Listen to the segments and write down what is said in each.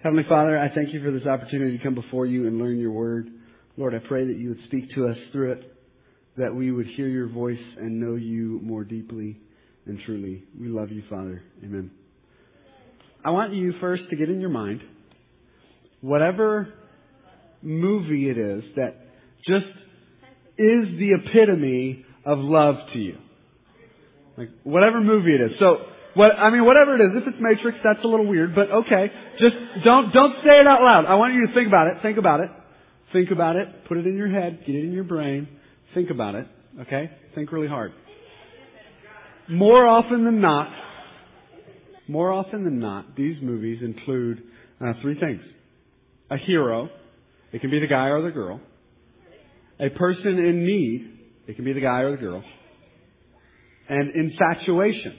Heavenly Father, I thank you for this opportunity to come before you and learn your word. Lord, I pray that you would speak to us through it, that we would hear your voice and know you more deeply and truly. We love you, Father. Amen. I want you first to get in your mind whatever movie it is that just is the epitome of love to you. Like, whatever movie it is. So, whatever it is. If it's Matrix, that's a little weird, but okay. Just don't say it out loud. I want you to think about it. Think about it. Think about it. Put it in your head. Get it in your brain. Think about it. Okay? Think really hard. More often than not, these movies include three things. A hero. It can be the guy or the girl. A person in need. It can be the guy or the girl. And infatuation.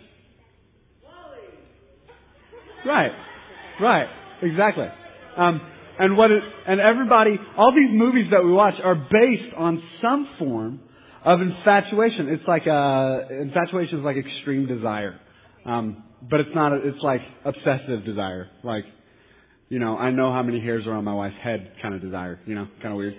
Right. Exactly. And everybody, all these movies that we watch are based on some form of infatuation. It's like infatuation is like extreme desire, but it's not. It's like obsessive desire. Like, I know how many hairs are on my wife's head kind of desire. Kind of weird.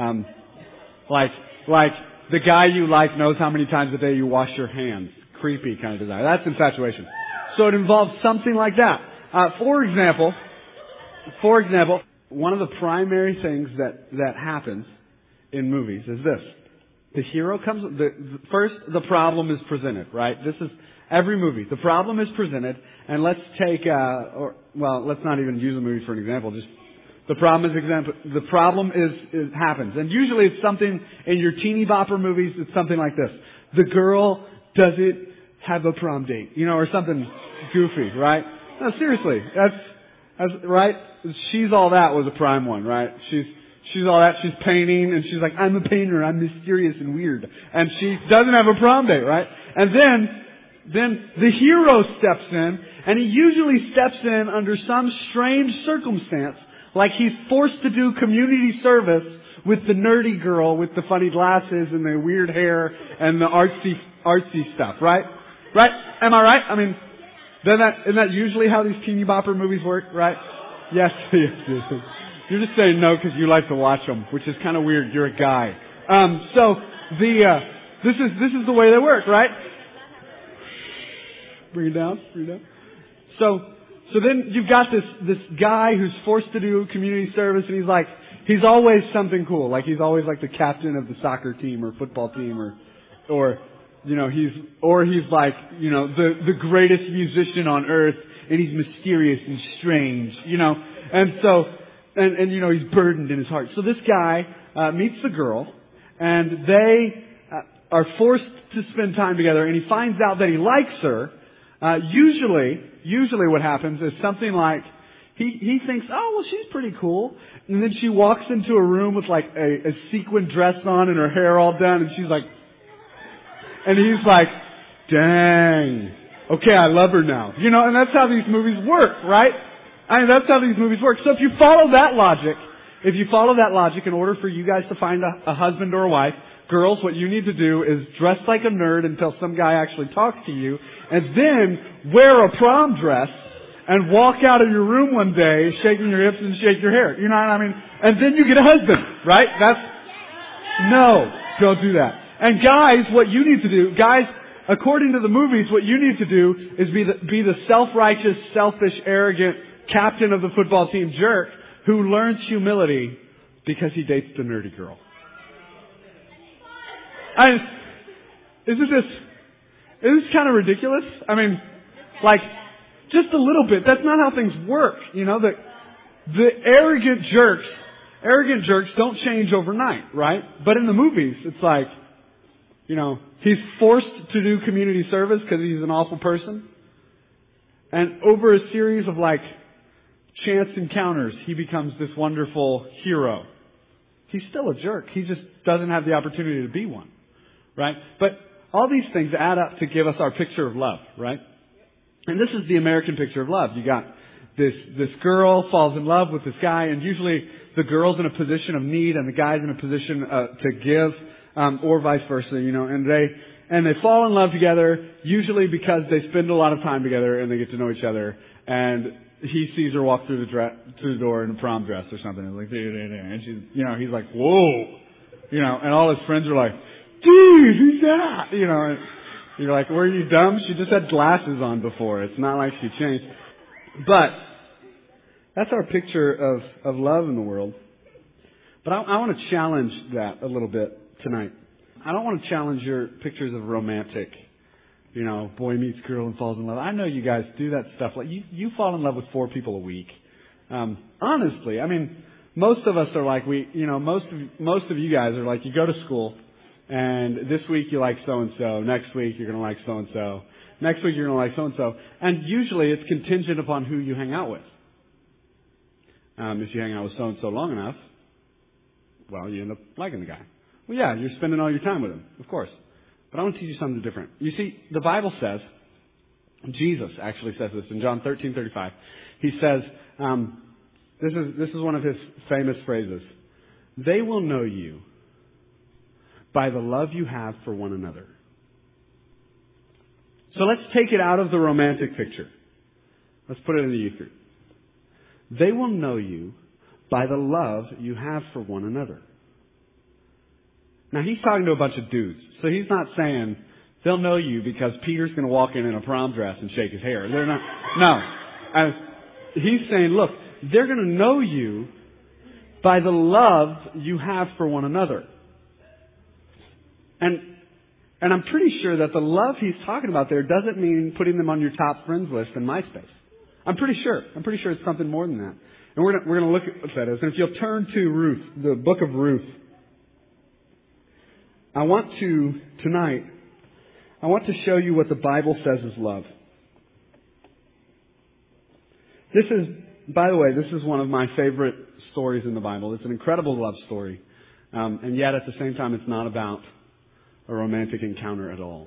Like the guy you like knows how many times a day you wash your hands. Creepy kind of desire. That's infatuation. So it involves something like that. For example, one of the primary things that happens in movies is this. The hero comes, first the problem is presented, right? This is every movie. The problem is presented, and let's take, let's not even use a movie for an example, just the problem happens. And usually it's something in your teeny bopper movies, it's something like this. The girl doesn't have a prom date, or something goofy, right? No, seriously, that's right. She's All That was a prime one, right? She's all that. She's painting, and she's like, I'm a painter. I'm mysterious and weird, and she doesn't have a prom date, right? And then the hero steps in, and he usually steps in under some strange circumstance, like he's forced to do community service with the nerdy girl with the funny glasses and the weird hair and the artsy stuff, right? Right? Am I right? Isn't that usually how these teeny bopper movies work, right? Yes. You're just saying no because you like to watch them, which is kind of weird. You're a guy. This is the way they work, right? Bring it down. So then you've got this guy who's forced to do community service, and he's always something cool. Like he's always like the captain of the soccer team or football team or he's like, the greatest musician on earth, and he's mysterious and strange, and so, and he's burdened in his heart. So this guy, meets the girl, and they, are forced to spend time together, and he finds out that he likes her. Usually what happens is something like, he thinks, oh, well, she's pretty cool. And then she walks into a room with like a sequin dress on and her hair all done, and she's like, and he's like, dang, okay, I love her now. And that's how these movies work, right? That's how these movies work. So if you follow that logic, in order for you guys to find a husband or a wife, girls, what you need to do is dress like a nerd until some guy actually talks to you, and then wear a prom dress and walk out of your room one day shaking your hips and shake your hair. You know what I mean? And then you get a husband, right? No, don't do that. And guys, what you need to do, according to the movies, what you need to do is be the self-righteous, selfish, arrogant captain of the football team jerk who learns humility because he dates the nerdy girl. Isn't this kind of ridiculous? Just a little bit. That's not how things work. The arrogant jerks don't change overnight, right? But in the movies, it's like, he's forced to do community service because he's an awful person. And over a series of chance encounters, he becomes this wonderful hero. He's still a jerk. He just doesn't have the opportunity to be one, right? But all these things add up to give us our picture of love, right? And this is the American picture of love. You got this girl falls in love with this guy, and usually the girl's in a position of need and the guy's in a position to give, or vice versa, and they fall in love together, usually because they spend a lot of time together and they get to know each other, and he sees her walk through the door in a prom dress or something. And like, and she's, he's like, whoa, and all his friends are like, dude, who's that? And you're like, were you dumb? She just had glasses on before. It's not like she changed. But that's our picture of love in the world. But I want to challenge that a little bit tonight. I don't want to challenge your pictures of romantic, boy meets girl and falls in love. I know you guys do that stuff. Like you fall in love with 4 people a week. Honestly, I mean, most of us are like most of you guys are like, you go to school and this week you like so and so, next week you're going to like so and so, next week you're going to like so and so, and usually it's contingent upon who you hang out with. If you hang out with so and so long enough, well, you end up liking the guy. Well, yeah, you're spending all your time with him, of course. But I want to teach you something different. You see, the Bible says, Jesus actually says this in John 13:35. He says, this is one of his famous phrases. They will know you by the love you have for one another. So let's take it out of the romantic picture. Let's put it in the youth group. They will know you by the love you have for one another. Now, he's talking to a bunch of dudes. So he's not saying they'll know you because Peter's going to walk in a prom dress and shake his hair. They're not. No. He's saying, look, they're going to know you by the love you have for one another. And I'm pretty sure that the love he's talking about there doesn't mean putting them on your top friends list in MySpace. I'm pretty sure it's something more than that. And we're going to look at what that is. And if you'll turn to Ruth, the book of Ruth, I want to show you what the Bible says is love. This is, by the way, this is one of my favorite stories in the Bible. It's an incredible love story. And yet at the same time, it's not about a romantic encounter at all.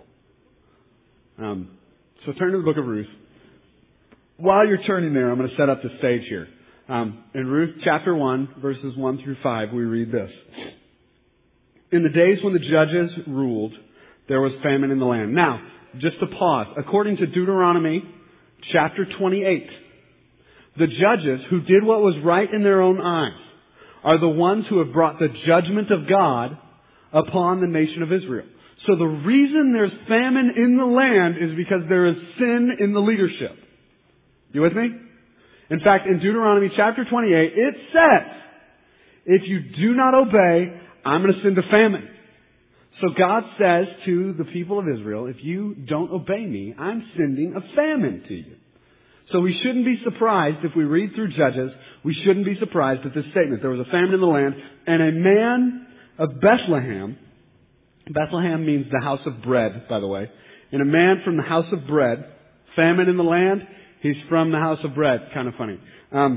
So turn to the book of Ruth. While you're turning there, I'm going to set up the stage here. In Ruth chapter 1, verses 1 through 5, we read this. In the days when the judges ruled, there was famine in the land. Now, just to pause. According to Deuteronomy chapter 28, the judges who did what was right in their own eyes are the ones who have brought the judgment of God upon the nation of Israel. So the reason there's famine in the land is because there is sin in the leadership. You with me? In fact, in Deuteronomy chapter 28, it says, if you do not obey, I'm going to send a famine. So God says to the people of Israel, if you don't obey me, I'm sending a famine to you. So we shouldn't be surprised if we read through Judges, we shouldn't be surprised at this statement. There was a famine in the land, and a man of Bethlehem means the house of bread, by the way, and a man from the house of bread, famine in the land, he's from the house of bread. Kind of funny.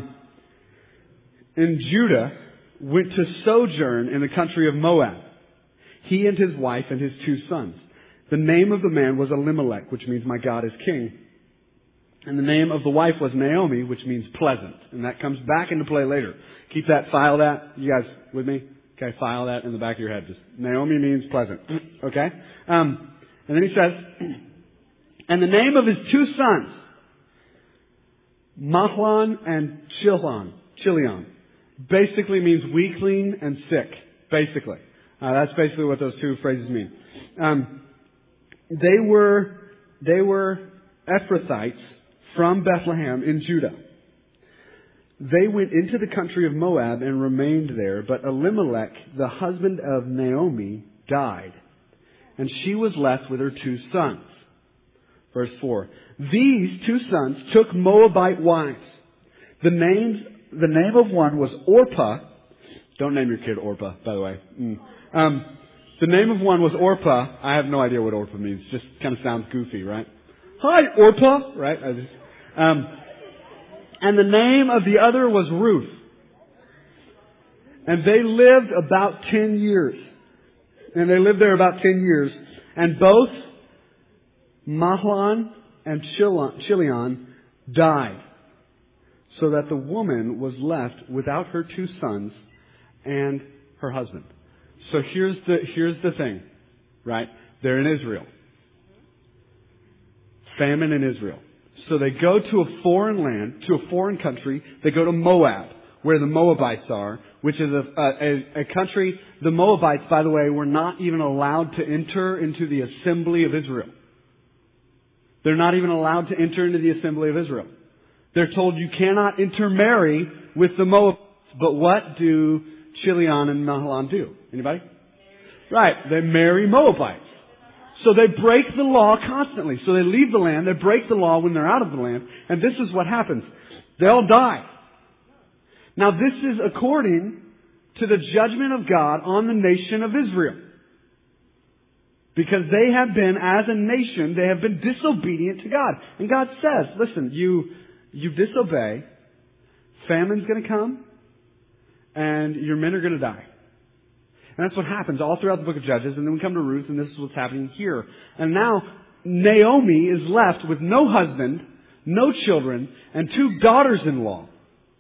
In Judah, went to sojourn in the country of Moab. He and his wife and his 2 sons. The name of the man was Elimelech, which means my God is king. And the name of the wife was Naomi, which means pleasant. And that comes back into play later. Keep that, file that. You guys with me? Okay, file that in the back of your head. Just Naomi means pleasant. Okay? And then he says, and the name of his 2 sons, Mahlon and Chilion, basically means weakling and sick. Basically. That's basically what those 2 phrases mean. They were Ephrathites from Bethlehem in Judah. They went into the country of Moab and remained there, but Elimelech, the husband of Naomi, died, and she was left with her 2 sons. Verse 4. These 2 sons took Moabite wives. The name of one was Orpah. Don't name your kid Orpah, by the way. The name of one was Orpah. I have no idea what Orpah means. Just kind of sounds goofy, right? Hi, Orpah! Right? And the name of the other was Ruth. And they lived about 10 years. And they lived there about 10 years. And both Mahlon and Chilion died, so that the woman was left without her 2 sons and her husband. So here's the thing, right? They're in Israel. Famine in Israel. So they go to a foreign land, to a foreign country. They go to Moab, where the Moabites are, which is a country. The Moabites, by the way, were not even allowed to enter into the assembly of Israel. They're not even allowed to enter into the assembly of Israel. They're told you cannot intermarry with the Moabites. But what do Chilion and Mahlon do? Anybody? Right. They marry Moabites. So they break the law constantly. So they leave the land. They break the law when they're out of the land. And this is what happens. They all die. Now this is according to the judgment of God on the nation of Israel. Because they have been, as a nation, they have been disobedient to God. And God says, listen, you disobey, famine's going to come, and your men are going to die. And that's what happens all throughout the book of Judges. And then we come to Ruth, and this is what's happening here. And now Naomi is left with no husband, no children, and 2 daughters-in-law.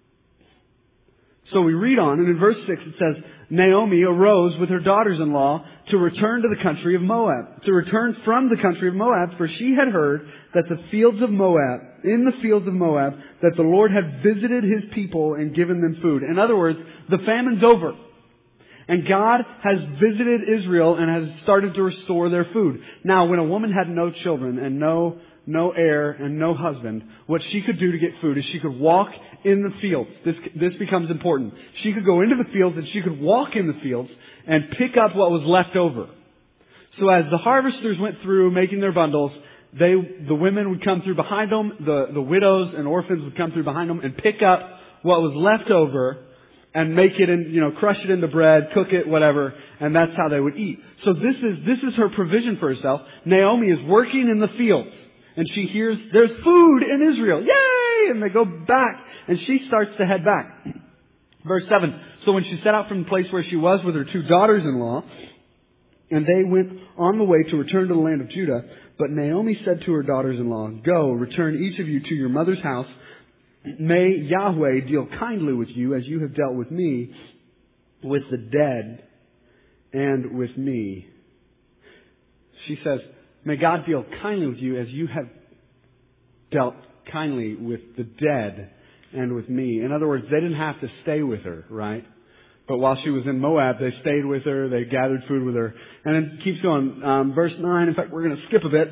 So we read on, and in verse 6 it says, Naomi arose with her daughters-in-law to return to the country of Moab, to return from the country of Moab, for she had heard that in the fields of Moab, that the Lord had visited His people and given them food. In other words, the famine's over. And God has visited Israel and has started to restore their food. Now, when a woman had no children and no heir and no husband, what she could do to get food is she could walk in the fields. This becomes important. She could go into the fields and she could walk in the fields and pick up what was left over. So as the harvesters went through making their bundles, the women would come through behind them, the widows and orphans would come through behind them and pick up what was left over and make it in, crush it into bread, cook it, whatever, and that's how they would eat. So this is her provision for herself. Naomi is working in the fields, and she hears there's food in Israel. Yay! And they go back, and she starts to head back. Verse 7. So when she set out from the place where she was with her 2 daughters-in-law, and they went on the way to return to the land of Judah, but Naomi said to her daughters-in-law, Go, return each of you to your mother's house. May Yahweh deal kindly with you as you have dealt with me, with the dead, and with me. She says, May God deal kindly with you as you have dealt kindly with the dead and with me. In other words, they didn't have to stay with her, right? But while she was in Moab, they stayed with her, they gathered food with her. And it keeps going. Verse 9, in fact, we're going to skip a bit.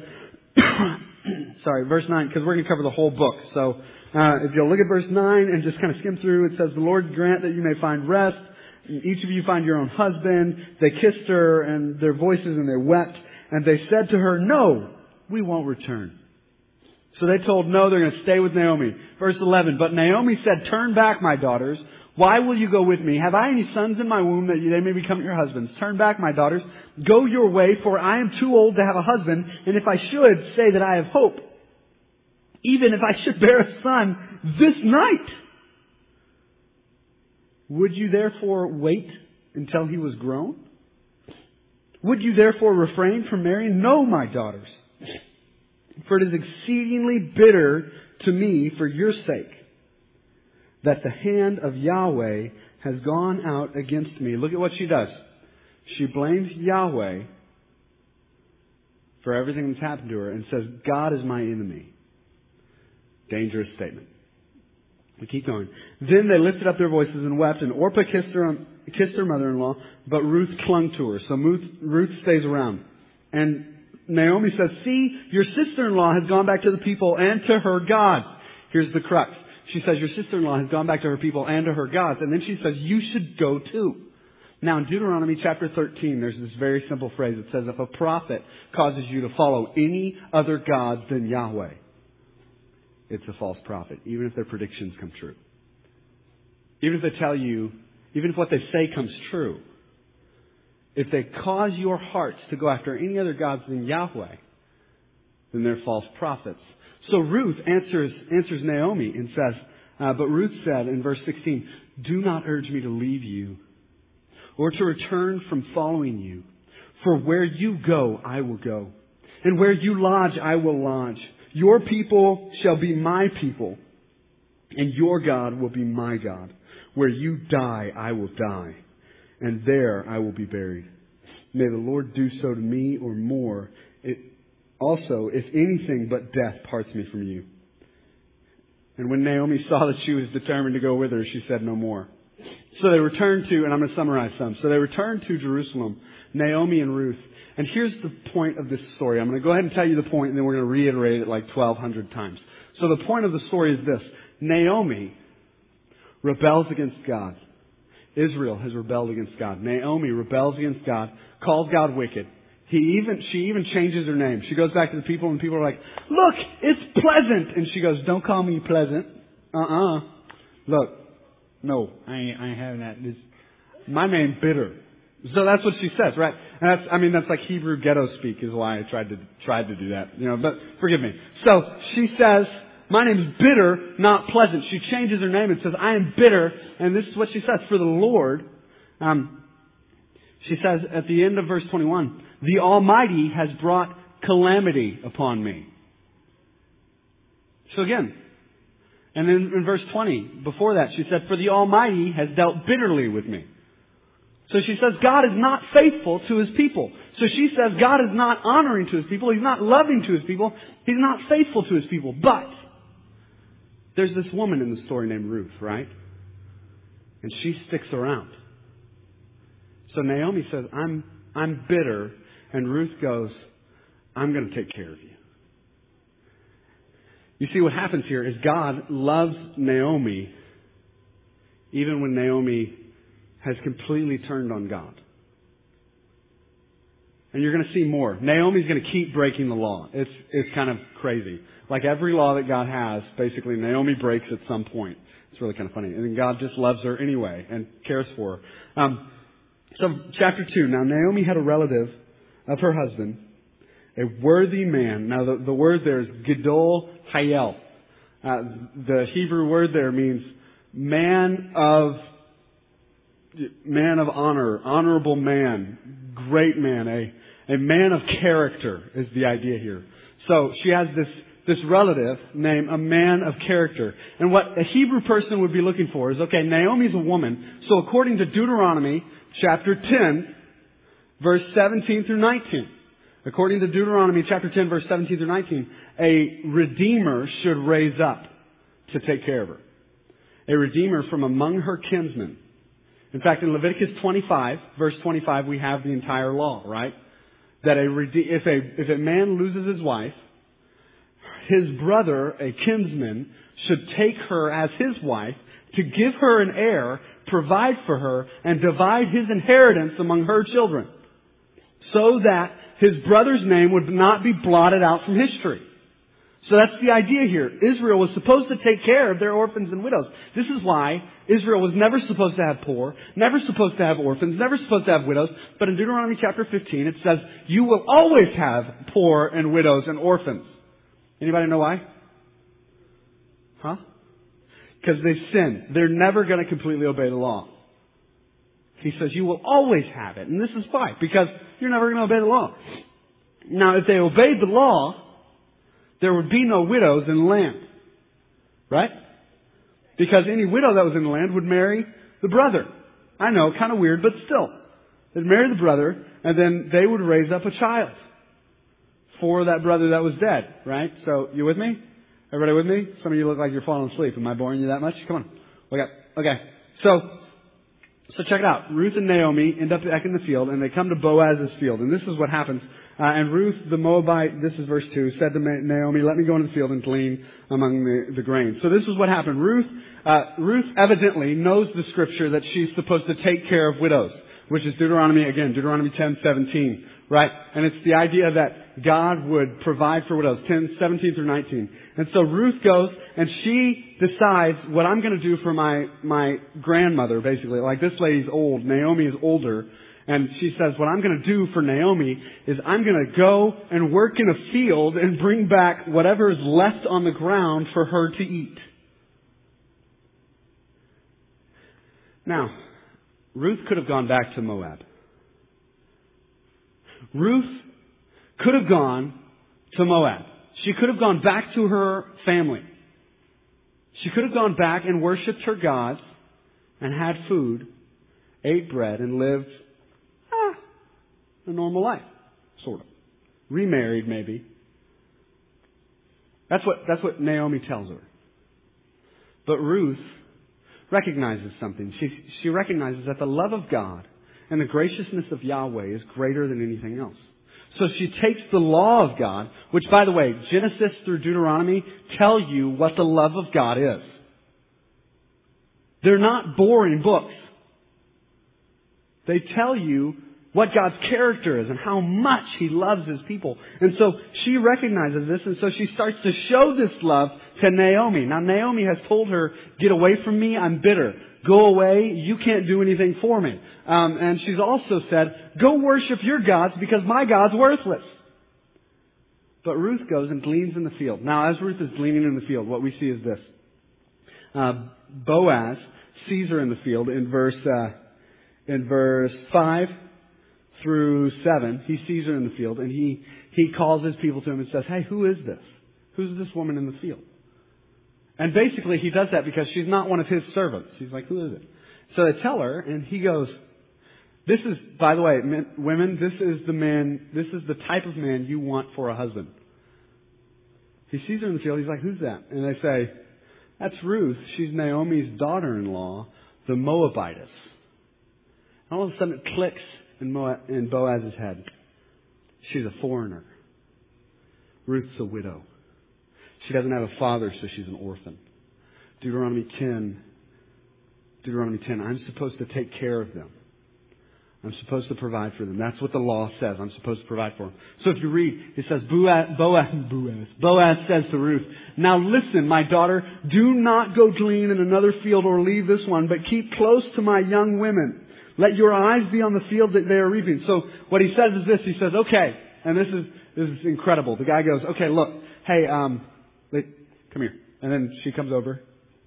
Sorry, verse 9, because we're going to cover the whole book. So if you'll look at verse 9 and just kind of skim through, it says, The Lord grant that you may find rest. Each of you find your own husband. They kissed her and their voices and they wept. And they said to her, No, we won't return. So they told no, they're going to stay with Naomi. Verse 11, But Naomi said, Turn back, my daughters. Why will you go with me? Have I any sons in my womb that they may become your husbands? Turn back, my daughters. Go your way, for I am too old to have a husband. And if I should, say that I have hope. Even if I should bear a son this night. Would you therefore wait until he was grown? Would you therefore refrain from marrying? No, my daughters. For it is exceedingly bitter to me for your sake that the hand of Yahweh has gone out against me. Look at what she does. She blames Yahweh for everything that's happened to her and says, God is my enemy. Dangerous statement. We keep going. Then they lifted up their voices and wept, and Orpah kissed her mother-in-law, but Ruth clung to her. So Ruth stays around. And Naomi says, See, your sister-in-law has gone back to the people and to her gods. Here's the crux. She says, Your sister-in-law has gone back to her people and to her gods. And then she says, You should go too. Now in Deuteronomy chapter 13, there's this very simple phrase. It says, If a prophet causes you to follow any other gods than Yahweh, it's a false prophet, even if their predictions come true. Even if they tell you, even if what they say comes true. If they cause your hearts to go after any other gods than Yahweh, then they're false prophets. So Ruth answers Naomi and says, but Ruth said in verse 16, Do not urge me to leave you or to return from following you. For where you go, I will go. And where you lodge, I will lodge. Your people shall be my people, and your God will be my God. Where you die, I will die, and there I will be buried. May the Lord do so to me or more. Also, if anything but death parts me from you. And when Naomi saw that she was determined to go with her, she said no more. So they returned to, and I'm going to summarize some. So they returned to Jerusalem, Naomi and Ruth. And here's the point of this story. I'm going to go ahead and tell you the point, and then we're going to reiterate it like 1,200 times. So the point of the story is this. Naomi rebels against God. Israel has rebelled against God. Naomi rebels against God, calls God wicked. She even changes her name. She goes back to the people, and people are like, look, it's Pleasant. And she goes, don't call me Pleasant. Look, no, I ain't having that. My name's Bitter. So that's what she says, right? And that's like Hebrew ghetto speak is why I tried to do that. But forgive me. So she says, my name's Bitter, not Pleasant. She changes her name and says, I am bitter. And this is what she says. For the Lord, she says at the end of verse 21, the Almighty has brought calamity upon me. So again, and then in verse 20, before that, she said, for the Almighty has dealt bitterly with me. So she says God is not faithful to His people. So she says God is not honoring to His people. He's not loving to His people. He's not faithful to His people. But there's this woman in the story named Ruth, right? And she sticks around. So Naomi says, I'm bitter. And Ruth goes, I'm going to take care of you. You see, what happens here is God loves Naomi even when Naomi has completely turned on God. And you're going to see more. Naomi's going to keep breaking the law. It's kind of crazy. Like every law that God has, basically Naomi breaks at some point. It's really kind of funny. And then God just loves her anyway and cares for her. So chapter 2. Now Naomi had a relative of her husband, a worthy man. Now the word there is Gedol Hayel. The Hebrew word there means man of honor, honorable man, great man, a man of character is the idea here. So she has this relative named a man of character. And what a Hebrew person would be looking for is, okay, Naomi's a woman. So according to Deuteronomy chapter 10, verse 17 through 19. According to Deuteronomy chapter 10, verse 17 through 19, a redeemer should raise up to take care of her. A redeemer from among her kinsmen. In fact, in Leviticus 25, verse 25, we have the entire law, right? That if a man loses his wife, his brother, a kinsman, should take her as his wife to give her an heir, provide for her, and divide his inheritance among her children, so that his brother's name would not be blotted out from history. So that's the idea here. Israel was supposed to take care of their orphans and widows. This is why Israel was never supposed to have poor, never supposed to have orphans, never supposed to have widows. But in Deuteronomy chapter 15 it says, you will always have poor and widows and orphans. Anybody know why? Huh? Because they sin. They're never going to completely obey the law. He says you will always have it. And this is why. Because you're never going to obey the law. Now, if they obeyed the law, there would be no widows in the land. Right? Because any widow that was in the land would marry the brother. I know, kind of weird, but still. They'd marry the brother, and then they would raise up a child for that brother that was dead. Right? So, you with me? Everybody with me? Some of you look like you're falling asleep. Am I boring you that much? Come on. Okay. So check it out. Ruth and Naomi end up back in the field, and they come to Boaz's field. And this is what happens. And Ruth, the Moabite, this is verse 2, said to Naomi, let me go into the field and glean among the grain. So this is what happened. Ruth evidently knows the scripture that she's supposed to take care of widows, which is Deuteronomy 10:17, right? And it's the idea that God would provide for widows, 10:17 through 19. And so Ruth goes and she decides what I'm going to do for my grandmother, basically. Like, this lady's old. Naomi is older. And she says, what I'm going to do for Naomi is I'm going to go and work in a field and bring back whatever is left on the ground for her to eat. Now, Ruth could have gone back to Moab. Ruth could have gone to Moab. She could have gone back to her family. She could have gone back and worshipped her gods and had food, ate bread, and lived a normal life, sort of. Remarried, maybe. That's what Naomi tells her. But Ruth recognizes something. She recognizes that the love of God and the graciousness of Yahweh is greater than anything else. So she takes the law of God, which, by the way, Genesis through Deuteronomy tell you what the love of God is. They're not boring books. They tell you what God's character is and how much He loves His people. And so she recognizes this, and so she starts to show this love to Naomi. Now Naomi has told her, get away from me, I'm bitter. Go away, you can't do anything for me. And she's also said, go worship your gods because my God's worthless. But Ruth goes and gleans in the field. Now as Ruth is gleaning in the field, what we see is this. Boaz sees her in the field in verse 5 through 7. He sees her in the field and he calls his people to him and says, hey, who is this? Who's this woman in the field? And basically he does that because she's not one of his servants. He's like, who is it? So they tell her and he goes, this is, by the way, women, this is the type of man you want for a husband. He sees her in the field. He's like, who's that? And they say, that's Ruth. She's Naomi's daughter-in-law, the Moabitess. And all of a sudden it clicks in Boaz's head. She's a foreigner. Ruth's a widow. She doesn't have a father, so she's an orphan. Deuteronomy 10, I'm supposed to take care of them. I'm supposed to provide for them. That's what the law says. I'm supposed to provide for them. So if you read, it says, Boaz says to Ruth, now listen, my daughter, do not go glean in another field or leave this one, but keep close to my young women. Let your eyes be on the field that they are reaping. So what he says is this. He says, okay, and this is incredible. The guy goes, okay, look, hey, come here. And then she comes over.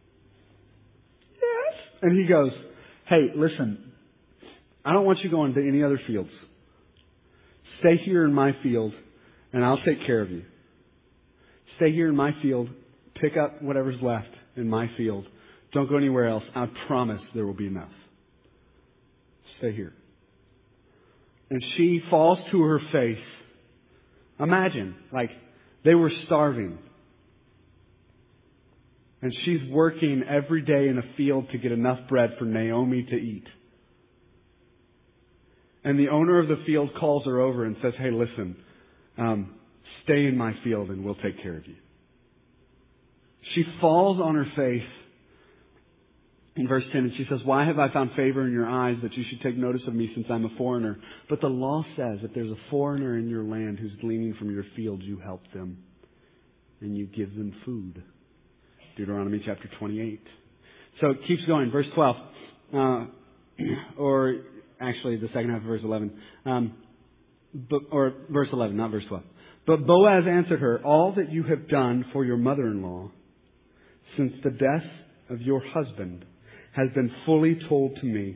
Yes. And he goes, hey, listen, I don't want you going to any other fields. Stay here in my field and I'll take care of you. Stay here in my field. Pick up whatever's left in my field. Don't go anywhere else. I promise there will be enough. Stay here. And she falls to her face. Imagine, like, they were starving. And she's working every day in a field to get enough bread for Naomi to eat. And the owner of the field calls her over and says, hey, listen, stay in my field and we'll take care of you. She falls on her face in verse 10, and she says, why have I found favor in your eyes that you should take notice of me since I'm a foreigner? But the law says if there's a foreigner in your land who's gleaning from your field, you help them and you give them food. Deuteronomy chapter 28. So it keeps going. Verse 12. Or actually the second half of verse 11. Or verse 11, not verse 12. But Boaz answered her, all that you have done for your mother-in-law since the death of your husband has been fully told to me.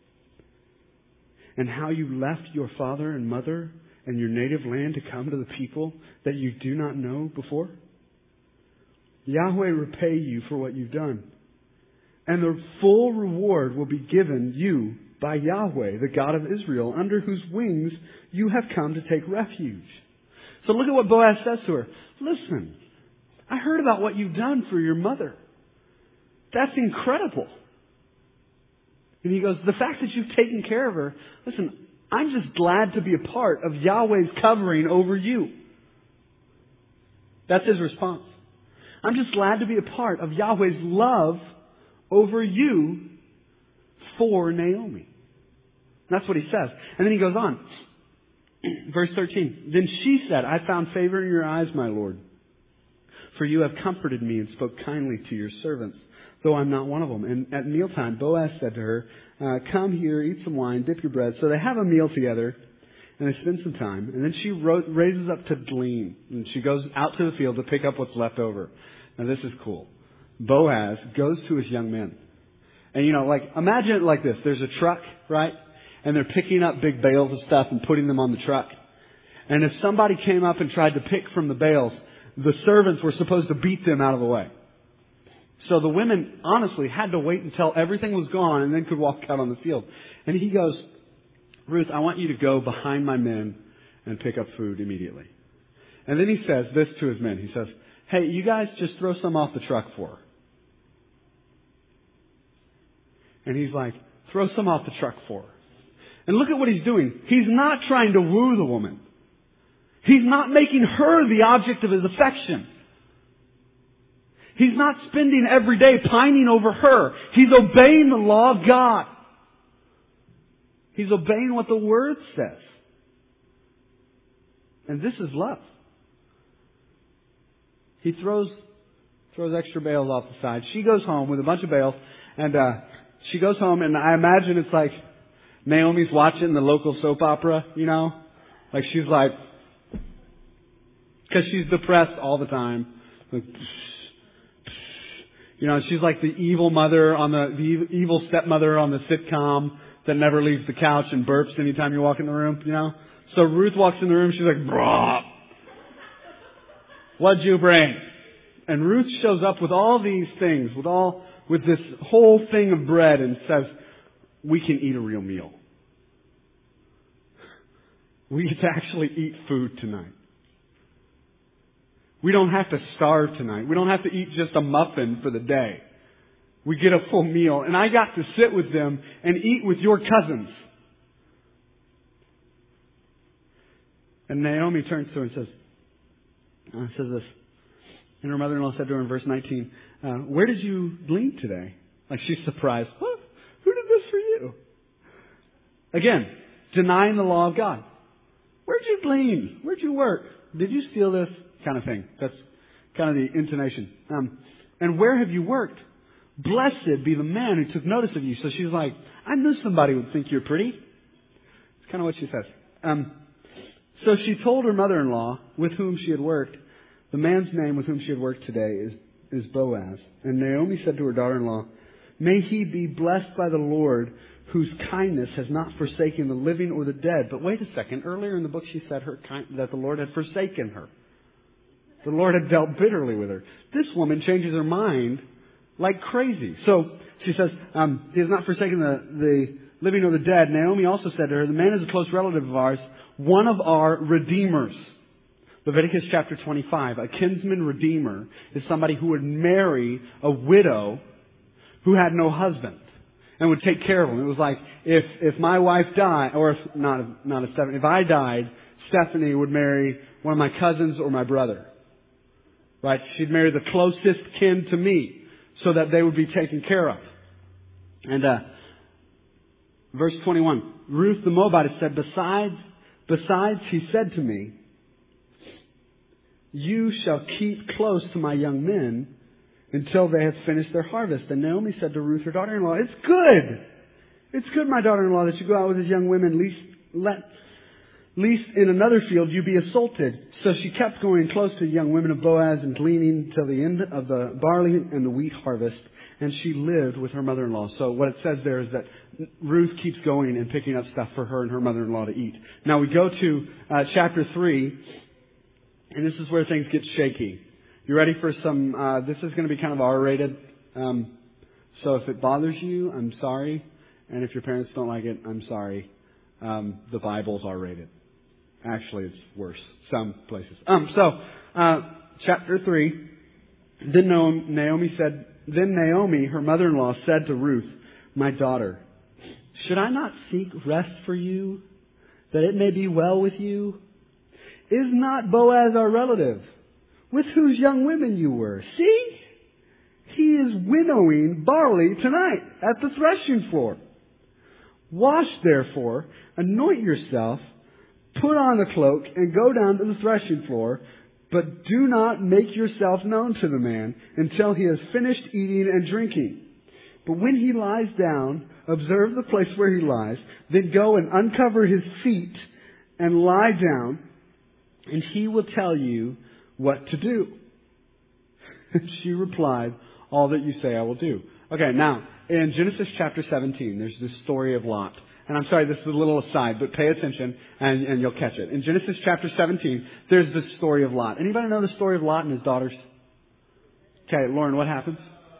And how you left your father and mother and your native land to come to the people that you do not know before. Yahweh repay you for what you've done. And the full reward will be given you by Yahweh, the God of Israel, under whose wings you have come to take refuge. So look at what Boaz says to her. Listen, I heard about what you've done for your mother. That's incredible. And he goes, the fact that you've taken care of her, listen, I'm just glad to be a part of Yahweh's covering over you. That's his response. I'm just glad to be a part of Yahweh's love over you for Naomi. That's what he says. And then he goes on. Verse 13. Then she said, I found favor in your eyes, my Lord. For you have comforted me and spoke kindly to your servants, though I'm not one of them. And at mealtime, Boaz said to her, come here, eat some wine, dip your bread. So they have a meal together, and they spend some time. And then she raises up to glean. And she goes out to the field to pick up what's left over. Now this is cool. Boaz goes to his young men. And imagine it like this. There's a truck, right? And they're picking up big bales of stuff and putting them on the truck. And if somebody came up and tried to pick from the bales, the servants were supposed to beat them out of the way. So the women, honestly, had to wait until everything was gone and then could walk out on the field. And he goes, Ruth, I want you to go behind my men and pick up food immediately. And then he says this to his men. He says, hey, you guys just throw some off the truck for her. And he's like, throw some off the truck for her. And look at what he's doing. He's not trying to woo the woman. He's not making her the object of his affection. He's not spending every day pining over her. He's obeying the law of God. He's obeying what the Word says. And this is love. He throws extra bales off the side. She goes home with a bunch of bales, and she goes home, and I imagine it's like Naomi's watching the local soap opera, you know? Like she's like, because she's depressed all the time. Like, you know, she's like the evil mother on the evil stepmother on the sitcom that never leaves the couch and burps anytime you walk in the room, you know? So Ruth walks in the room, she's like, "Brah, what'd you bring?" And Ruth shows up with all these things, with this whole thing of bread, and says, "We can eat a real meal. We get to actually eat food tonight. We don't have to starve tonight. We don't have to eat just a muffin for the day. We get a full meal. And I got to sit with them and eat with your cousins." And Naomi turns to her and says this. And her mother-in-law said to her in verse 19, "Where did you glean today?" Like she's surprised. "What? Who did this for you?" Again, denying the law of God. "Where'd you glean? Where'd you work? Did you steal this?" Kind of thing. That's kind of the intonation. "And where have you worked? Blessed be the man who took notice of you." So she's like, "I knew somebody would think you're pretty." It's kind of what she says. So she told her mother-in-law with whom she had worked. The man's name with whom she had worked today is Boaz. And Naomi said to her daughter-in-law, "May he be blessed by the Lord, whose kindness has not forsaken the living or the dead." But wait a second. Earlier in the book she said that the Lord had forsaken her. The Lord had dealt bitterly with her. This woman changes her mind like crazy. So she says, "He has not forsaken the living or the dead." Naomi also said to her, "The man is a close relative of ours, one of our redeemers." Leviticus chapter 25, a kinsman redeemer is somebody who would marry a widow who had no husband and would take care of him. It was like if my wife died, or if I died, Stephanie would marry one of my cousins or my brother. Right? She'd marry the closest kin to me so that they would be taken care of. And verse 21, Ruth the Moabitess said, Besides, he said to me, you shall keep close to my young men until they have finished their harvest. And Naomi said to Ruth, her daughter-in-law, It's good, my daughter-in-law, that you go out with his young women, lest in another field you be assaulted. So she kept going close to the young women of Boaz and gleaning till the end of the barley and the wheat harvest. And she lived with her mother-in-law. So what it says there is that Ruth keeps going and picking up stuff for her and her mother-in-law to eat. Now we go to chapter 3, and this is where things get shaky. You ready for some, this is going to be kind of R-rated. So if it bothers you, I'm sorry. And if your parents don't like it, I'm sorry. The Bible's R-rated. Actually, it's worse. Some places. Chapter 3. Then Naomi, her mother-in-law, said to Ruth, my daughter, should I not seek rest for you, that it may be well with you? Is not Boaz our relative, with whose young women you were? See, he is winnowing barley tonight at the threshing floor. Wash, therefore, anoint yourself, put on the cloak, and go down to the threshing floor, but do not make yourself known to the man until he has finished eating and drinking. But when he lies down, observe the place where he lies, then go and uncover his feet and lie down, and he will tell you what to do. She replied, all that you say I will do. Okay, now, in Genesis chapter 17, there's this story of Lot. And I'm sorry, this is a little aside, but pay attention and you'll catch it. In Genesis chapter 17, there's this story of Lot. Anybody know the story of Lot and his daughters? Okay, Lauren, what happens?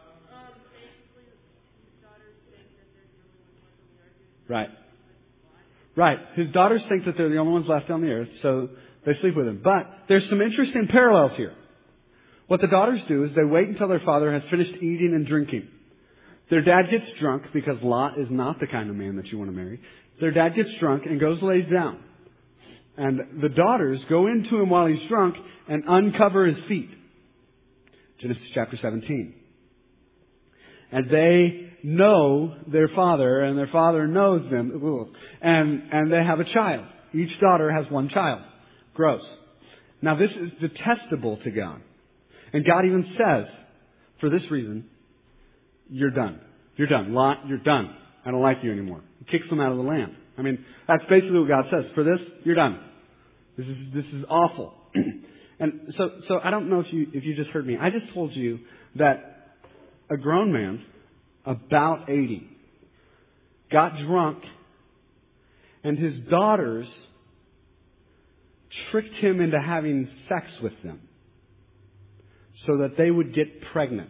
Right. His daughters think that they're the only ones left on the earth, so they sleep with him. But there's some interesting parallels here. What the daughters do is they wait until their father has finished eating and drinking. Their dad gets drunk because Lot is not the kind of man that you want to marry. Their dad gets drunk and goes lays down. And the daughters go into him while he's drunk and uncover his feet. Genesis chapter 17. And they know their father, and their father knows them. And they have a child. Each daughter has one child. Gross. Now this is detestable to God. And God even says, for this reason, you're done. You're done. Lot, you're done. I don't like you anymore. He kicks them out of the land. I mean, that's basically what God says. For this, you're done. This is awful. And so I don't know if you just heard me. I just told you that a grown man, about 80, got drunk, and his daughters tricked him into having sex with them so that they would get pregnant.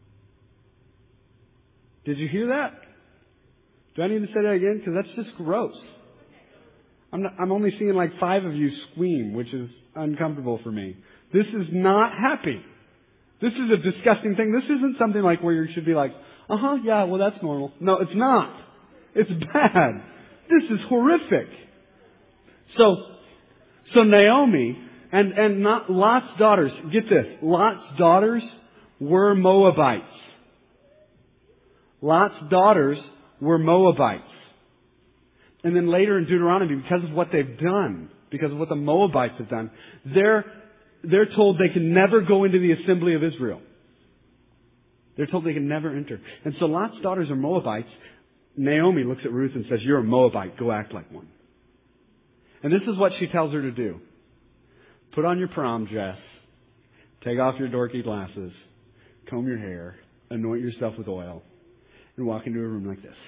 Did you hear that? Do I need to say that again? Because that's just gross. I'm only seeing like 5 of you squeam, which is uncomfortable for me. This is not happy. This is a disgusting thing. This isn't something like where you should be like, yeah, well that's normal. No, it's not. It's bad. This is horrific. So Naomi and not Lot's daughters, get this, Lot's daughters were Moabites. Lot's daughters were Moabites. And then later in Deuteronomy, because of what they've done, because of what the Moabites have done, they're told they can never go into the assembly of Israel. They're told they can never enter. And so Lot's daughters are Moabites. Naomi looks at Ruth and says, you're a Moabite. Go act like one. And this is what she tells her to do. Put on your prom dress. Take off your dorky glasses. Comb your hair. Anoint yourself with oil. And walk into a room like this.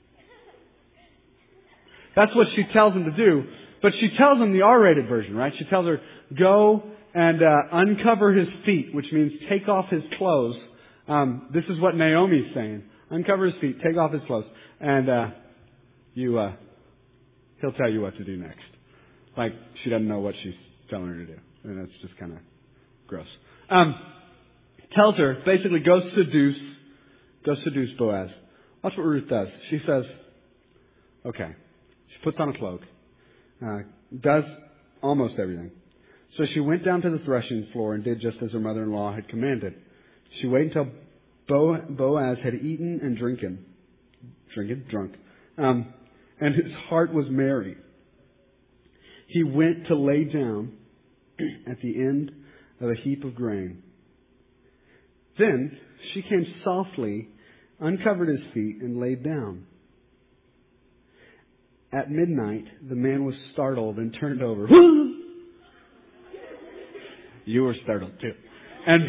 That's what she tells him to do. But she tells him the R-rated version, right? She tells her, go and uncover his feet, which means take off his clothes. This is what Naomi's saying. Uncover his feet, take off his clothes, and he'll tell you what to do next. Like she doesn't know what she's telling her to do. And that's just kind of gross. Tells her, basically, go seduce Boaz. Watch what Ruth does. She says, okay. She puts on a cloak. Does almost everything. So she went down to the threshing floor and did just as her mother-in-law had commanded. She waited until Boaz had eaten and drunk, and his heart was merry. He went to lay down at the end of a heap of grain. Then she came softly, uncovered his feet, and laid down. At midnight, the man was startled and turned over. You were startled too. And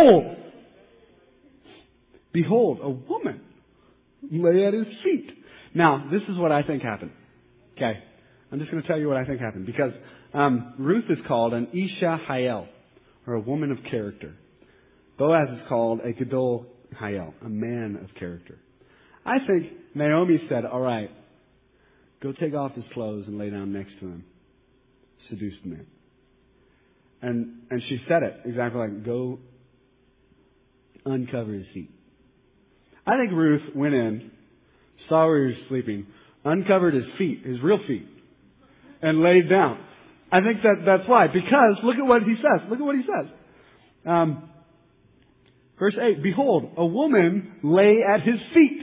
behold, a woman lay at his feet. Now, this is what I think happened. Okay. I'm just going to tell you what I think happened. Because Ruth is called an Isha Hayel, or a woman of character. Boaz is called a Gadol Hayel, a man of character. I think Naomi said, all right, go take off his clothes and lay down next to him. Seduce the man. And she said it exactly like, go uncover his feet. I think Ruth went in, saw where he was sleeping, uncovered his feet, his real feet, and laid down. I think that's why. Because look at what he says. Look at what he says. Verse 8, behold, a woman lay at his feet.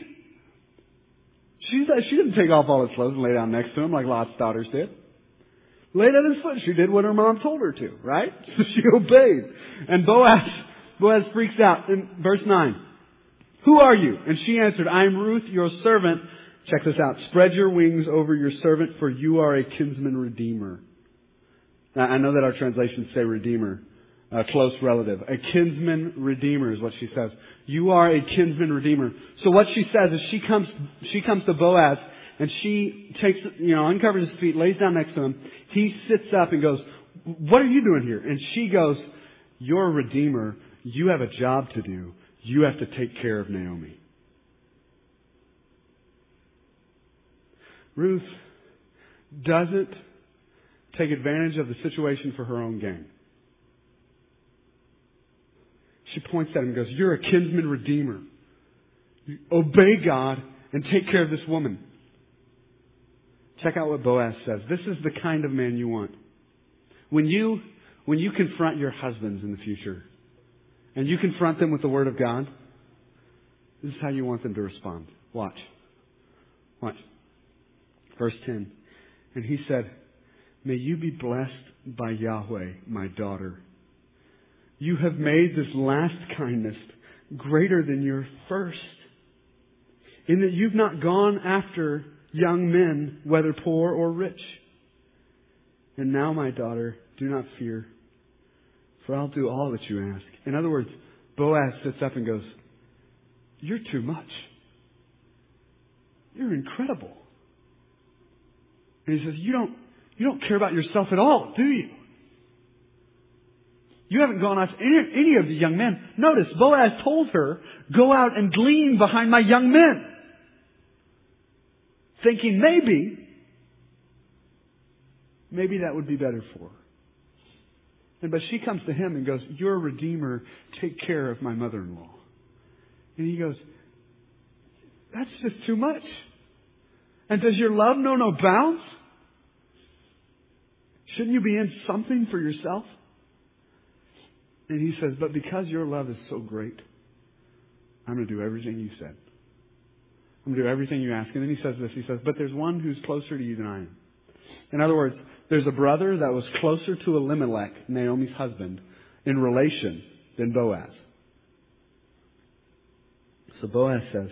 She didn't take off all his clothes and lay down next to him like Lot's daughters did. Laid at his foot. She did what her mom told her to, right? So she obeyed. And Boaz freaks out in verse 9. Who are you? And she answered, I am Ruth, your servant. Check this out. Spread your wings over your servant, for you are a kinsman redeemer. Now, I know that our translations say redeemer, a close relative. A kinsman redeemer is what she says. You are a kinsman redeemer. So what she says is she comes to Boaz and she takes, uncovers his feet, lays down next to him. He sits up and goes, what are you doing here? And she goes, you're a redeemer. You have a job to do. You have to take care of Naomi. Ruth doesn't take advantage of the situation for her own gain. She points at him and goes, you're a kinsman redeemer. Obey God and take care of this woman. Check out what Boaz says. This is the kind of man you want. When you confront your husbands in the future, and you confront them with the Word of God, this is how you want them to respond. Watch. Verse 10. And he said, may you be blessed by Yahweh, my daughter. You have made this last kindness greater than your first, in that you've not gone after young men, whether poor or rich. And now, my daughter, do not fear, for I'll do all that you ask. In other words, Boaz sits up and goes, you're too much. You're incredible. And he says, you don't care about yourself at all, do you? You haven't gone after any of the young men. Notice, Boaz told her, go out and glean behind my young men. Thinking maybe that would be better for her. But she comes to him and goes, you're a redeemer. Take care of my mother-in-law. And he goes, that's just too much. And does your love know no bounds? Shouldn't you be in something for yourself? And he says, but because your love is so great, I'm going to do everything you said. I'm going to do everything you ask. And then he says this. He says, but there's one who's closer to you than I am. In other words, there's a brother that was closer to Elimelech, Naomi's husband, in relation than Boaz. So Boaz says,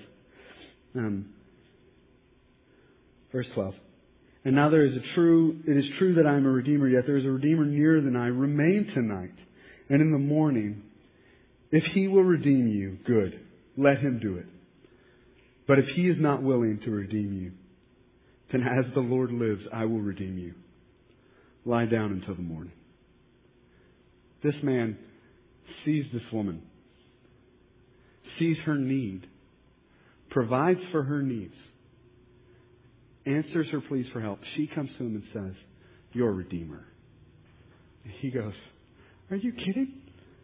verse 12, and now it is true that I am a redeemer, yet there is a redeemer nearer than I. Remain tonight, and in the morning, if he will redeem you, good, let him do it. But if he is not willing to redeem you, then as the Lord lives, I will redeem you. Lie down until the morning. This man sees this woman, sees her need, provides for her needs, answers her pleas for help. She comes to him and says, you're a redeemer. And he goes, are you kidding?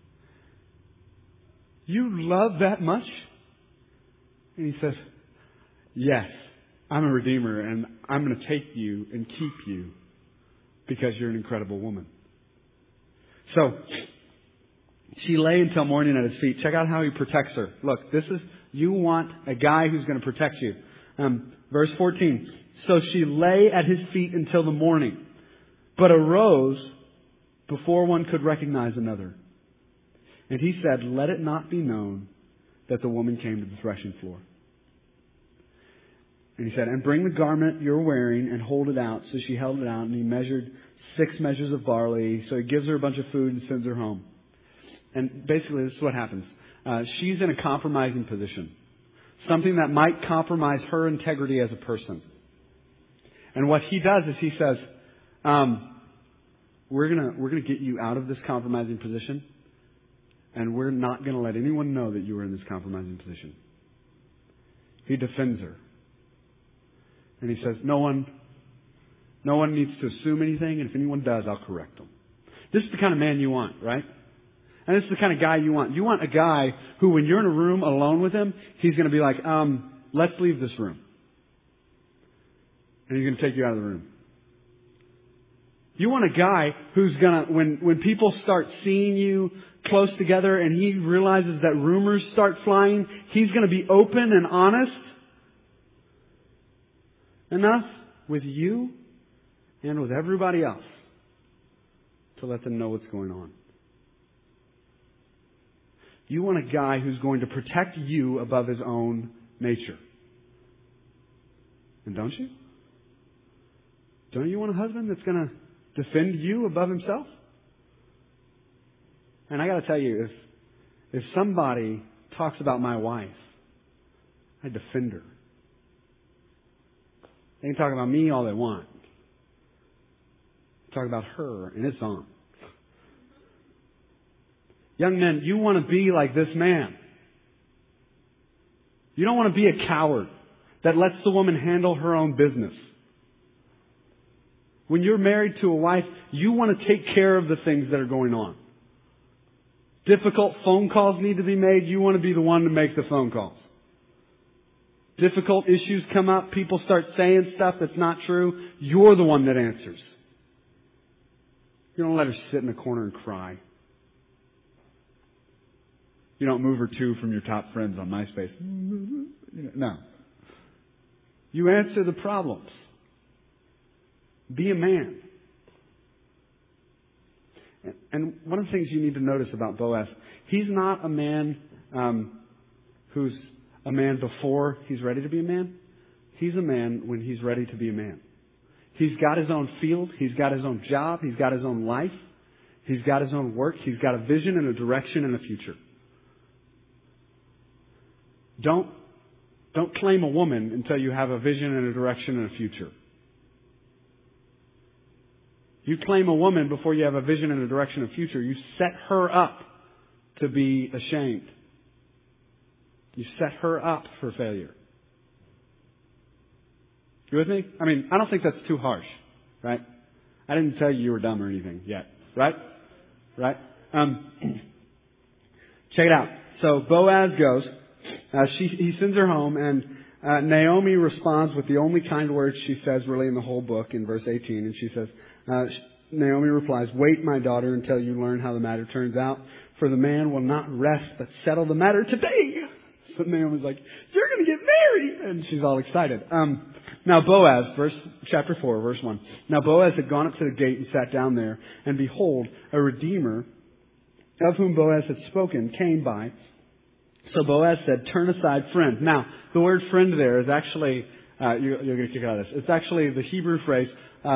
You love that much? And he says, yes, I'm a redeemer, and I'm going to take you and keep you because you're an incredible woman. So, she lay until morning at his feet. Check out how he protects her. Look, you want a guy who's going to protect you. Verse 14. So she lay at his feet until the morning, but arose before one could recognize another. And he said, let it not be known that the woman came to the threshing floor. And he said, and bring the garment you're wearing and hold it out. So she held it out, and he measured 6 measures of barley. So he gives her a bunch of food and sends her home. And basically, this is what happens. She's in a compromising position. Something that might compromise her integrity as a person. And what he does is he says, we're gonna get you out of this compromising position, and we're not going to let anyone know that you were in this compromising position. He defends her. And he says, no one needs to assume anything, and if anyone does, I'll correct them. This is the kind of man you want, right? And this is the kind of guy you want. You want a guy who, when you're in a room alone with him, he's going to be like, let's leave this room. And he's going to take you out of the room. You want a guy who's going to, when people start seeing you close together and he realizes that rumors start flying, he's going to be open and honest enough with you and with everybody else to let them know what's going on. You want a guy who's going to protect you above his own nature. And don't you? Don't you want a husband that's going to defend you above himself? And I got to tell you, if somebody talks about my wife, I defend her. They can talk about me all they want. Talk about her, and it's on. Young men, you want to be like this man. You don't want to be a coward that lets the woman handle her own business. When you're married to a wife, you want to take care of the things that are going on. Difficult phone calls need to be made. You want to be the one to make the phone calls. difficult issues come up, people start saying stuff that's not true, you're the one that answers. You don't let her sit in a corner and cry. You don't move her to from your top friends on MySpace. No. You answer the problems. Be a man. And one of the things you need to notice about Boaz, he's not a man who's a man before he's ready to be a man. He's a man when he's ready to be a man. He's got his own field. He's got his own job. He's got his own life. He's got his own work. He's got a vision and a direction and a future. Don't claim a woman until you have a vision and a direction and a future. You claim a woman before you have a vision and a direction and a future. You set her up to be ashamed. You set her up for failure. You with me? I mean, I don't think that's too harsh, right? I didn't tell you were dumb or anything yet, right? Right? Check it out. So Boaz goes. He sends her home, and Naomi responds with the only kind words she says really in the whole book in verse 18. And she says, Naomi replies, "Wait, my daughter, until you learn how the matter turns out, for the man will not rest but settle the matter today." So Naomi's like, "You're going to get married!" And she's all excited. Now Boaz, chapter 4, verse 1. Now Boaz had gone up to the gate and sat down there, and behold, a redeemer, of whom Boaz had spoken, came by. So Boaz said, "Turn aside, friend." Now, the word friend there is actually, you're going to kick out of this. It's actually the Hebrew phrase,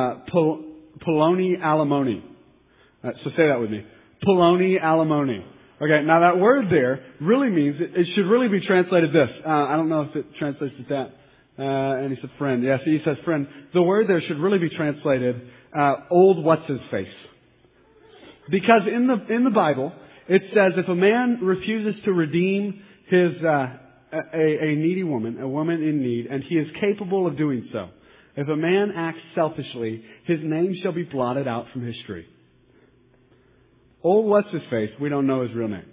Poloni alimony. So say that with me. Poloni alimony. Okay, now that word there really means, it should really be translated this. I don't know if it translates to that. And he said friend. Yes, he says friend. The word there should really be translated, old what's-his-face. Because in the Bible, it says if a man refuses to redeem his a needy woman, a woman in need, and he is capable of doing so, if a man acts selfishly, his name shall be blotted out from history. Old what's-his-face, we don't know his real name.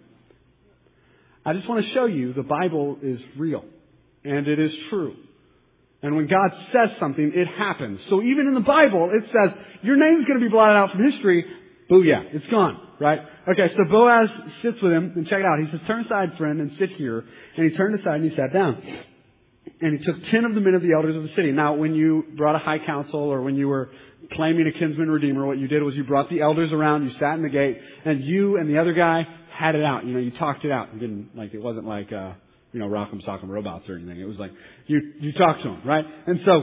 I just want to show you the Bible is real, and it is true. And when God says something, it happens. So even in the Bible, it says, your name's going to be blotted out from history. Booyah, it's gone, right? Okay, so Boaz sits with him, and check it out. He says, "Turn aside, friend, and sit here." And he turned aside and he sat down. And he took 10 of the men of the elders of the city. Now, when you brought a high council, or when you were claiming a kinsman redeemer, what you did was you brought the elders around, you sat in the gate, and you and the other guy had it out. You know, you talked it out. You didn't, it wasn't like, Rock'em Sock'em Robots or anything. It was like, you talked to him, right? And so,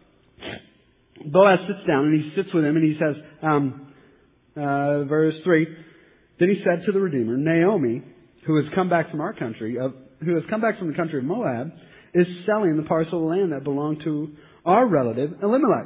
Boaz sits down, and he sits with him, and he says, verse 3, "Then he said to the Redeemer, Naomi, who has come back from our country, who has come back from the country of Moab, is selling the parcel of land that belonged to our relative Elimelech.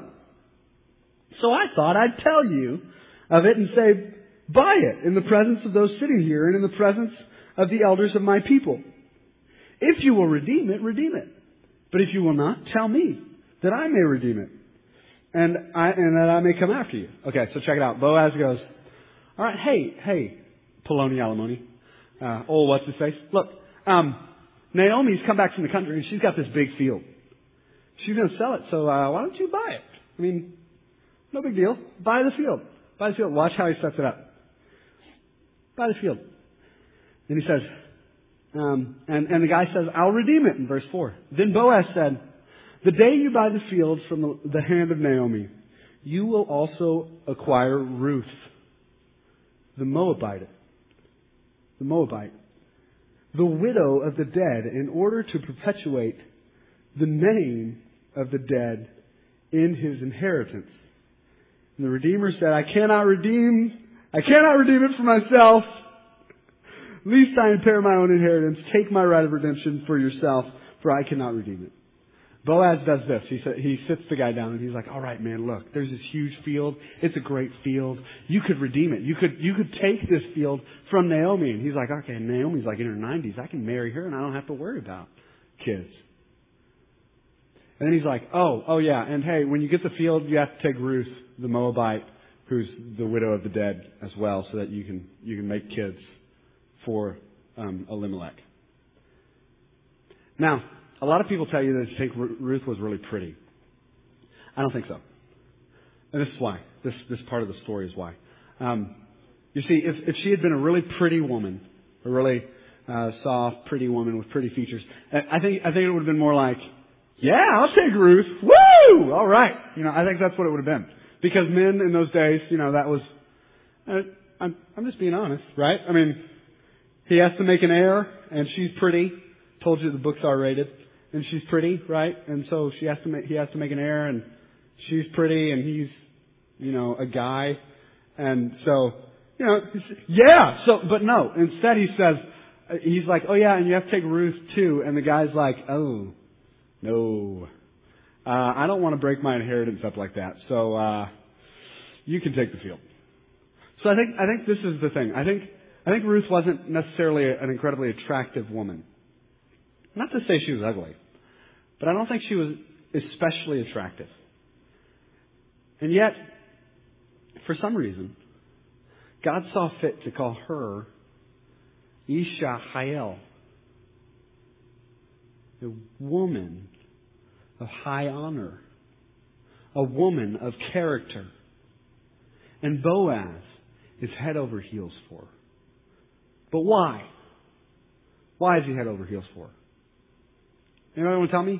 So I thought I'd tell you of it and say, buy it in the presence of those sitting here and in the presence of the elders of my people. If you will redeem it, redeem it. But if you will not, tell me that I may redeem it and that I may come after you." Okay, so check it out. Boaz goes, "All right, hey, Poloni alimony, old what's his face? Look, Naomi's come back from the country and she's got this big field. She's going to sell it, so why don't you buy it? I mean, no big deal. Buy the field. Buy the field. Watch how he sets it up. Buy the field." Then he says, and the guy says, "I'll redeem it," in verse 4. Then Boaz said, "The day you buy the field from the hand of Naomi, you will also acquire Ruth, the Moabite, the widow of the dead, in order to perpetuate the name of the dead in his inheritance." And the Redeemer said, I cannot redeem it for myself. Least I impair my own inheritance. Take my right of redemption for yourself, for I cannot redeem it. Boaz does this. He sits the guy down and he's like, "All right, man, look, there's this huge field. It's a great field. You could redeem it. You could take this field from Naomi." And he's like, "Okay, Naomi's like in her 90s. I can marry her and I don't have to worry about kids." And then he's like, oh yeah, and hey, when you get the field, you have to take Ruth, the Moabite, who's the widow of the dead as well, so that you can make kids for Elimelech. Now, A lot of people tell you that they think Ruth was really pretty. I don't think so. And this is why. This part of the story is why. You see, if she had been a really pretty woman, a really soft, pretty woman with pretty features, I think it would have been more like, yeah, I'll take Ruth. Woo! All right. I think that's what it would have been. Because men in those days, that was, I'm just being honest, right? I mean, he has to make an heir, and she's pretty. Told you the book's R-rated, and she's pretty, right? And so he has to make an heir, and she's pretty, and he's, a guy. And so, yeah. So, but no. Instead, he's like, oh yeah, and you have to take Ruth too. And the guy's like, oh, no. I don't want to break my inheritance up like that. So, you can take the field. So I think this is the thing. I think Ruth wasn't necessarily an incredibly attractive woman. Not to say she was ugly, but I don't think she was especially attractive. And yet, for some reason, God saw fit to call her Isha Hael, a woman of high honor, a woman of character. And Boaz is head over heels for her. But why? Why is he head over heels for her? Anyone want to tell me?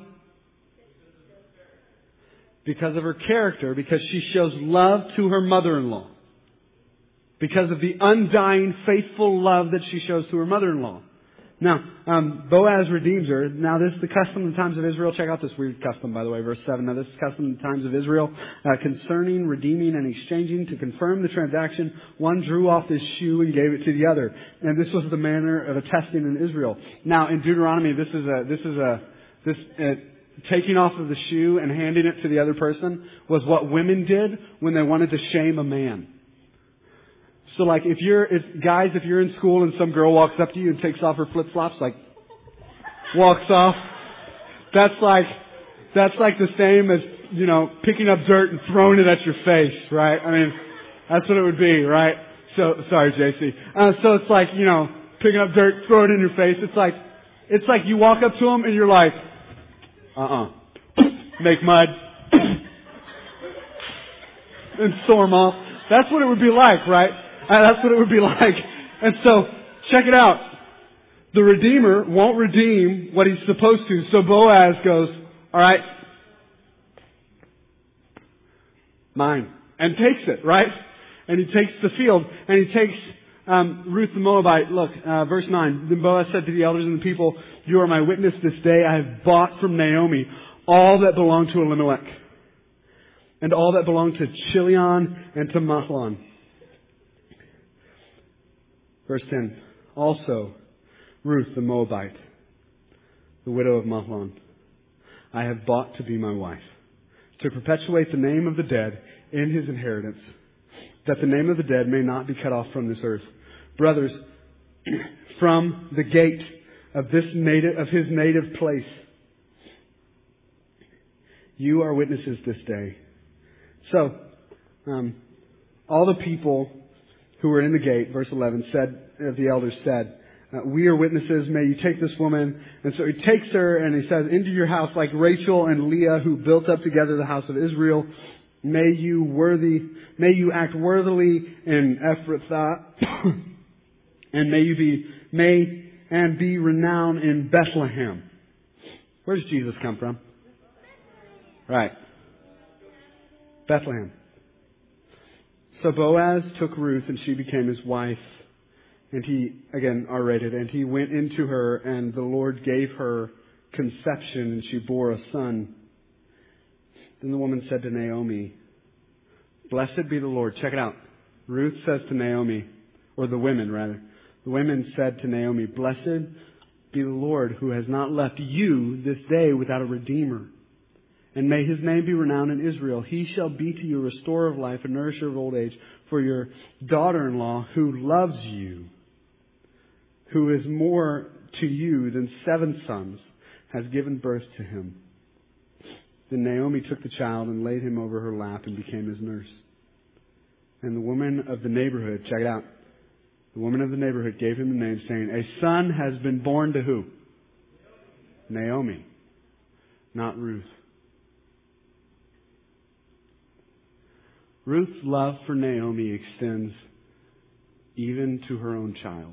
Because of her character, because she shows love to her mother-in-law. Because of the undying, faithful love that she shows to her mother-in-law. Now, Boaz redeems her. Now, this is the custom in the times of Israel. Check out this weird custom, by the way, verse 7. Now, this is custom in the times of Israel concerning redeeming and exchanging. To confirm the transaction, one drew off his shoe and gave it to the other. And this was the manner of attesting in Israel. Now, in Deuteronomy, this taking off of the shoe and handing it to the other person was what women did when they wanted to shame a man. So like if you're in school and some girl walks up to you and takes off her flip-flops, like walks off, that's like the same as, picking up dirt and throwing it at your face, right? I mean, that's what it would be, right? So, sorry, JC. So it's like, picking up dirt, throw it in your face. It's like you walk up to them and you're like, make mud. And storm off. That's what it would be like, right? That's what it would be like. And so, check it out. The Redeemer won't redeem what he's supposed to. So Boaz goes, all right, mine. And takes it, right? And he takes the field. And he takes Ruth the Moabite. Look, verse 9. Then Boaz said to the elders and the people, you are my witness this day. I have bought from Naomi all that belonged to Elimelech, and all that belonged to Chilion and to Mahlon. Verse 10. Also, Ruth the Moabite, the widow of Mahlon, I have bought to be my wife, to perpetuate the name of the dead in his inheritance, that the name of the dead may not be cut off from this earth. Brothers, from the gate of his native place, you are witnesses this day. So, all the people who were in the gate, verse 11, the elders said, we are witnesses, may you take this woman. And so he takes her and he says, into your house like Rachel and Leah who built up together the house of Israel. May you act worthily in Ephrathah, and may be renowned in Bethlehem. Where does Jesus come from? Right. Bethlehem. So Boaz took Ruth and she became his wife. And he, again, R-rated, and he went into her and the Lord gave her conception and she bore a son. Then the woman said to Naomi, blessed be the Lord. Check it out. Ruth says to Naomi, or the women rather. The women said to Naomi, blessed be the Lord who has not left you this day without a redeemer. And may his name be renowned in Israel. He shall be to you a restorer of life, a nourisher of old age. For your daughter-in-law who loves you, who is more to you than 7 sons, has given birth to him. Then Naomi took the child and laid him over her lap and became his nurse. And the woman of the neighborhood, check it out. The woman of the neighborhood gave him the name, saying, a son has been born to who? Naomi. not Ruth. Ruth's love for Naomi extends even to her own child.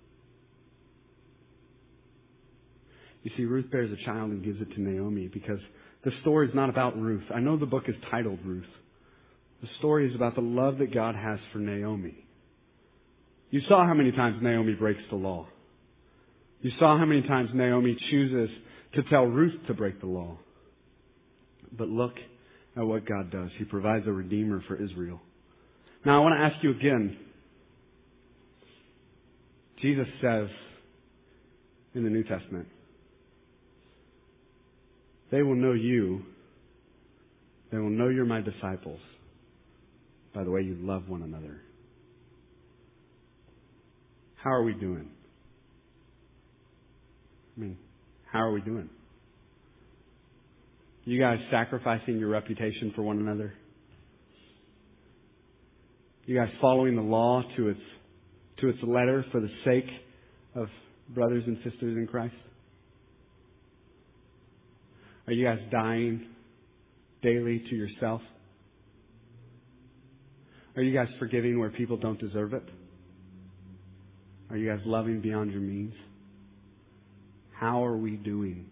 You see, Ruth bears a child and gives it to Naomi because the story is not about Ruth. I know the book is titled Ruth. The story is about the love that God has for Naomi. You saw how many times Naomi breaks the law. You saw how many times Naomi chooses to tell Ruth to break the law. But look at what God does. He provides a redeemer for Israel. Now I want to ask you again. Jesus says in the New Testament, they will know you. They will know you're my disciples by the way you love one another. How are we doing? How are we doing? You guys sacrificing your reputation for one another? You guys following the law to its letter for the sake of brothers and sisters in Christ? Are you guys dying daily to yourself? Are you guys forgiving where people don't deserve it? Are you guys loving beyond your means? How are we doing?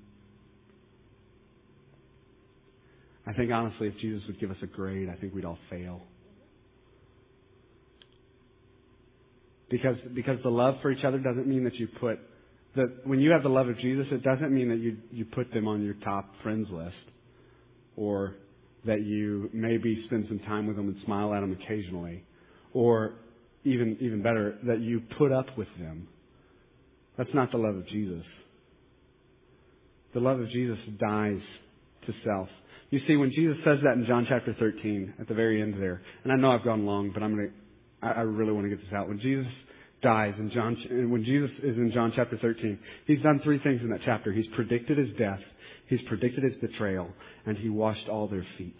I think honestly, if Jesus would give us a grade, I think we'd all fail. Because the love for each other doesn't mean that when you have the love of Jesus, it doesn't mean that you put them on your top friends list, or that you maybe spend some time with them and smile at them occasionally, or even better, that you put up with them. That's not the love of Jesus. The love of Jesus dies to self. You see, when Jesus says that in John chapter 13, at the very end there, and I know I've gone long, but I really want to get this out. When Jesus dies when Jesus is in John chapter 13, He's done three things in that chapter. He's predicted His death, He's predicted His betrayal, and He washed all their feet.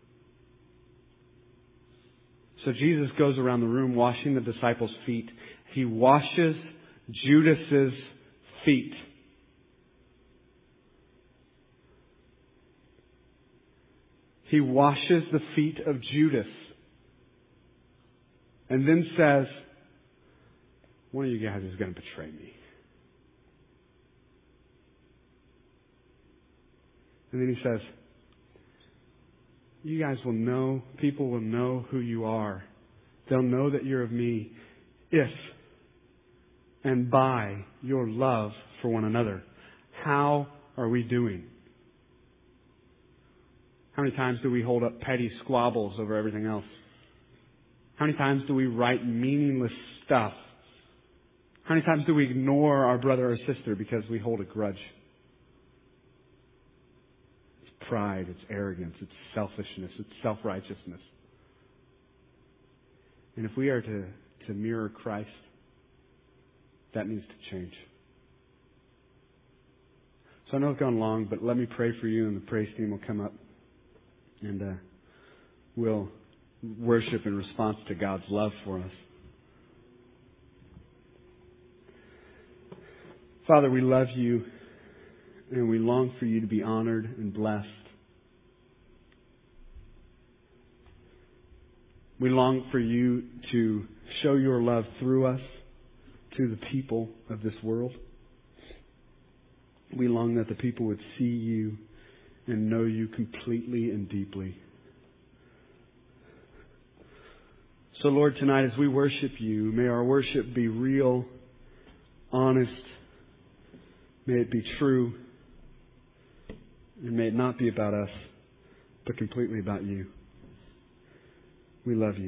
So Jesus goes around the room washing the disciples' feet. He washes Judas's feet. He washes the feet of Judas. And then says, one of you guys is going to betray me. And then He says, you guys will know, people will know who you are. They'll know that you're of me if and by your love for one another. How are we doing? How many times do we hold up petty squabbles over everything else? How many times do we write meaningless stuff? How many times do we ignore our brother or sister because we hold a grudge? It's pride, it's arrogance, it's selfishness, it's self-righteousness. And if we are to mirror Christ, that needs to change. So I know I've gone long, but let me pray for you, and the praise team will come up and we'll worship in response to God's love for us. Father, we love you and we long for you to be honored and blessed. We long for you to show your love through us to the people of this world. We long that the people would see you and know you completely and deeply. So Lord, tonight as we worship you, may our worship be real, honest, may it be true, and may it not be about us, but completely about you. We love you.